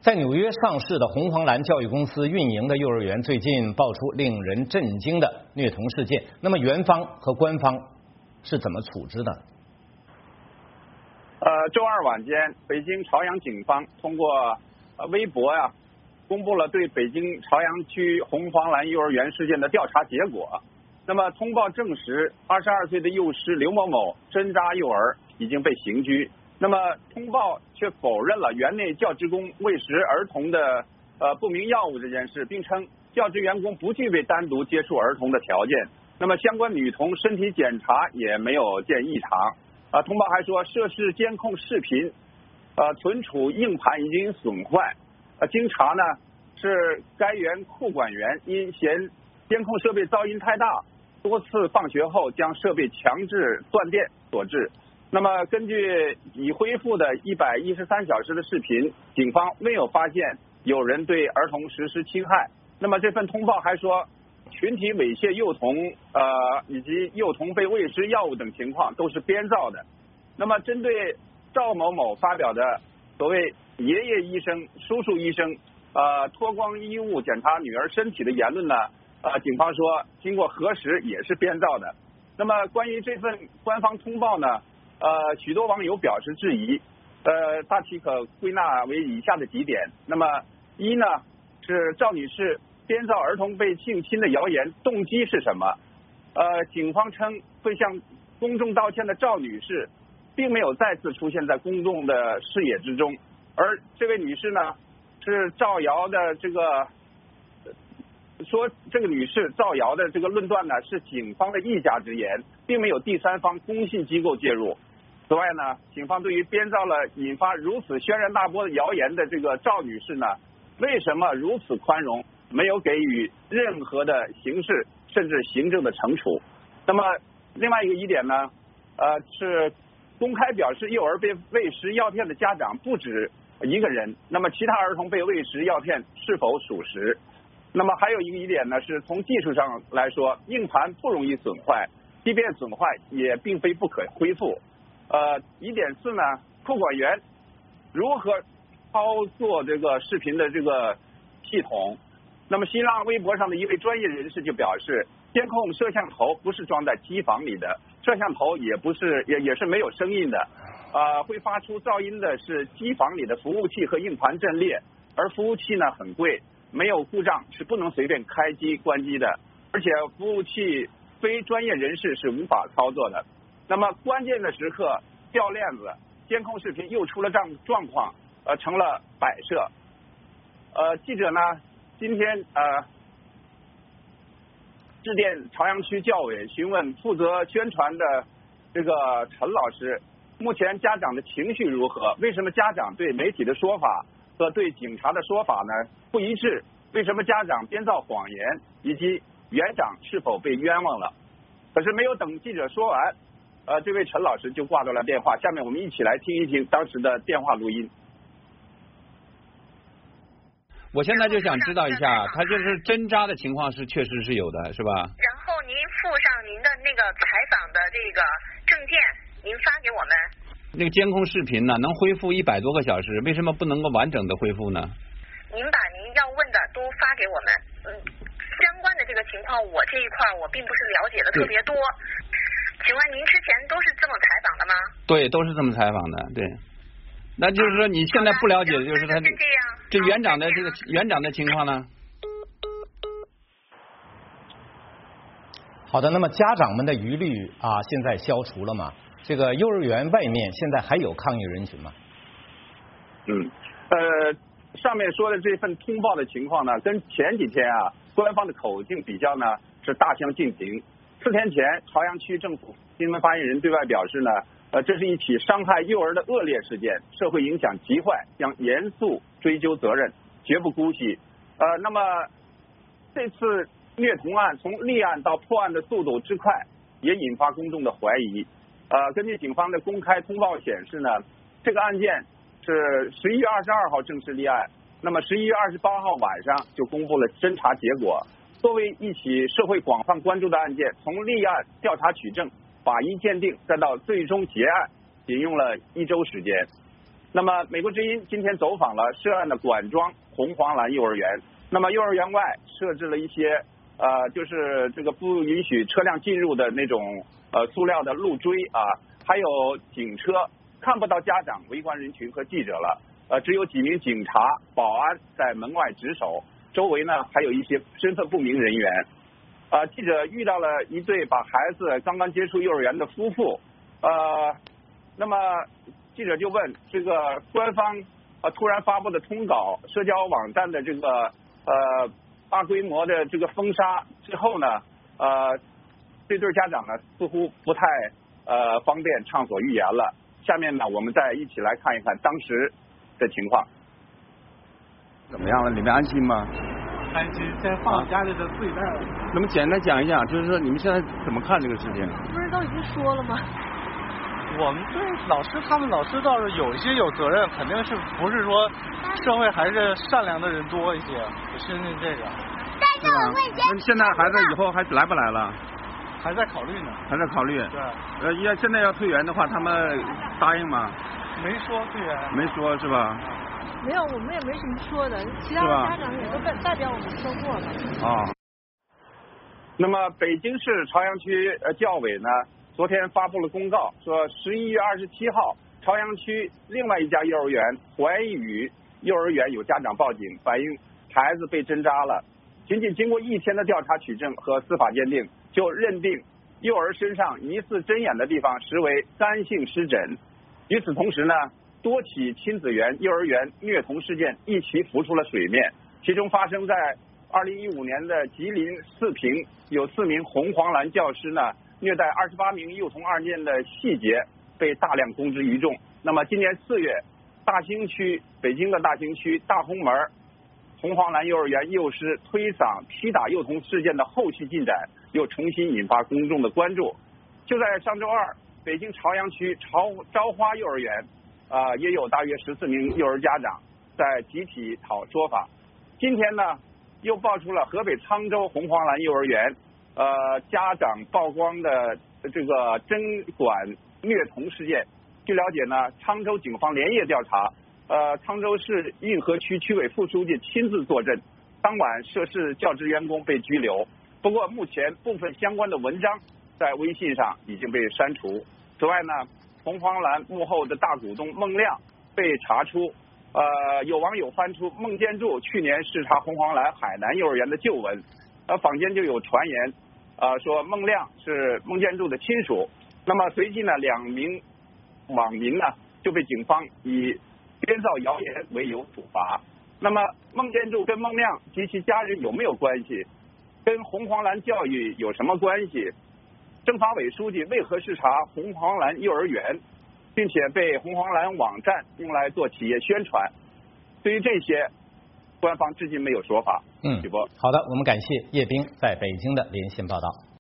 在纽约上市的红黄蓝教育公司运营的幼儿园最近爆出令人震惊的虐童事件，那么园方和官方是怎么处置的？ 周二晚间，北京朝阳警方通过微博公布了对北京朝阳区红黄蓝幼儿园事件的调查结果。那么通报证实，22岁的幼师刘某某针扎幼儿已经被刑拘。那么通报却否认了园内教职工喂食儿童的不明药物这件事，并称教职员工不具备单独接触儿童的条件。那么相关女童身体检查也没有见异常。通报还说，涉事监控视频存储硬盘已经损坏。经查呢，是该园库管员因嫌监控设备噪音太大，多次放学后将设备强制断电所致。那么根据已恢复的113小时的视频，警方未有发现有人对儿童实施侵害。那么这份通报还说，群体猥亵幼童以及幼童被喂食药物等情况都是编造的。那么针对赵某某发表的所谓爷爷医生、叔叔医生脱光衣物检查女儿身体的言论呢，警方说经过核实也是编造的。那么关于这份官方通报呢，许多网友表示质疑，大体可归纳为以下的几点。那么一呢，是赵女士编造儿童被性侵的谣言动机是什么？警方称会向公众道歉的赵女士并没有再次出现在公众的视野之中，而这位女士呢，是造谣的说这个女士造谣的这个论断呢，是警方的一家之言，并没有第三方公信机构介入。此外呢，警方对于编造了引发如此轩然大波的谣言的这个赵女士呢，为什么如此宽容，没有给予任何的刑事甚至行政的惩处？那么另外一个疑点呢，是公开表示幼儿被喂食药片的家长不止一个人，那么其他儿童被喂食药片是否属实？那么还有一个疑点呢，是从技术上来说，硬盘不容易损坏，即便损坏也并非不可恢复。疑点4呢，库管员如何操作这个视频的这个系统？那么新浪微博上的一位专业人士就表示，监控摄像头不是装在机房里的，摄像头也是没有声音的，会发出噪音的是机房里的服务器和硬盘阵列，而服务器呢很贵，没有故障是不能随便开机关机的，而且服务器非专业人士是无法操作的。那么关键的时刻掉链子，监控视频又出了状况，成了摆设。记者呢今天致电朝阳区教委询问负责宣传的这个陈老师，目前家长的情绪如何？为什么家长对媒体的说法和对警察的说法呢不一致？为什么家长编造谎言？以及园长是否被冤枉了？可是没有等记者说完，这位陈老师就挂断了电话。下面我们一起来听一听当时的电话录音。 我现在就想知道一下，他就是针扎的情况是确实是有的，是吧？ 然后您附上您的那个采访的这个证件，您发给我们。 那个监控视频呢，能恢复100多个小时，为什么不能够完整的恢复呢？ 您把您要问的都发给我们。相关的这个情况，我这一块我并不是了解的特别多。请问您之前都是这么采访的吗？ 对，都是这么采访的，对。那就是说你现在不了解的就是他这园长的这个园长的情况呢？ 好的，那么家长们的疑虑现在消除了吗？这个幼儿园外面现在还有抗议人群吗？ 上面说的这份通报的情况呢，跟前几天官方的口径比较呢是大相径庭。4天前，朝阳区政府新闻发言人对外表示呢，这是一起伤害幼儿的恶劣事件，社会影响极坏，将严肃追究责任，绝不姑息。那么这次虐童案从立案到破案的速度之快，也引发公众的怀疑。根据警方的公开通报显示呢，这个案件是11月22号正式立案，那么11月28号晚上就公布了侦查结果。作为一起社会广泛关注的案件，从立案、调查取证、法医鉴定，再到最终结案，仅用了1周时间。 那么美国之音今天走访了涉案的管庄红黄蓝幼儿园。那么幼儿园外设置了一些就是这个不允许车辆进入的那种塑料的路锥啊，还有警车，看不到家长、围观人群和记者了。只有几名警察、保安在门外值守，周围呢还有一些身份不明人员。记者遇到了一对把孩子刚刚接触幼儿园的夫妇，那么记者就问这个官方突然发布的通稿，社交网站的这个大规模的这个封杀之后呢，这对家长呢似乎不太方便畅所欲言了。下面呢，我们再一起来看一看当时的情况。 怎么样了？里面安心吗？ 安心，现在放家里的自己带了。 那么简单讲一讲，就是说你们现在怎么看这个事情？ 不是都已经说了吗？ 我们对老师，他们老师倒是有一些有责任，肯定是不是说社会还是善良的人多一些，我相信这个。 是吧？那现在孩子以后还来不来了？ 还在考虑呢。 还在考虑。 对。 现在要退园的话，他们答应吗？ 没说退园。 没说是吧？ 没有，我们也没什么说的，其他的家长也都代表我们说过了。 那么北京市朝阳区教委呢，昨天发布了公告，说11月27号，朝阳区另外一家幼儿园怀宇幼儿园有家长报警，反映孩子被针扎了。仅仅经过1天的调查取证和司法鉴定，就认定幼儿身上疑似针眼的地方实为干性湿疹。与此同时呢，多起亲子园、幼儿园虐童事件一起浮出了水面，其中发生在2015年的吉林四平，有4名红黄蓝教师呢虐待28名幼童案件的细节被大量公之于众。那么今年4月，大兴区，北京的大兴区大红门红黄蓝幼儿园幼师推搡踢打幼童事件的后续进展又重新引发公众的关注。就在上周二，北京朝阳区朝花幼儿园也有大约14名幼儿家长在集体讨说法。今天呢，又爆出了河北沧州红黄蓝幼儿园家长曝光的这个针管虐童事件。据了解呢，沧州警方连夜调查，沧州市运河区区委副书记亲自坐镇，当晚涉事教职员工被拘留。不过目前部分相关的文章在微信上已经被删除。此外呢，红黄蓝幕后的大股东孟亮被查出，有网友翻出孟建柱去年视察红黄蓝海南幼儿园的旧文，坊间就有传言，说孟亮是孟建柱的亲属。那么随即呢，2名网民呢就被警方以编造谣言为由处罚。那么孟建柱跟孟亮及其家人有没有关系？跟红黄蓝教育有什么关系？政法委书记为何视察红黄蓝幼儿园，并且被红黄蓝网站用来做企业宣传？对于这些，官方至今没有说法。 好的，我们感谢叶冰在北京的连线报道。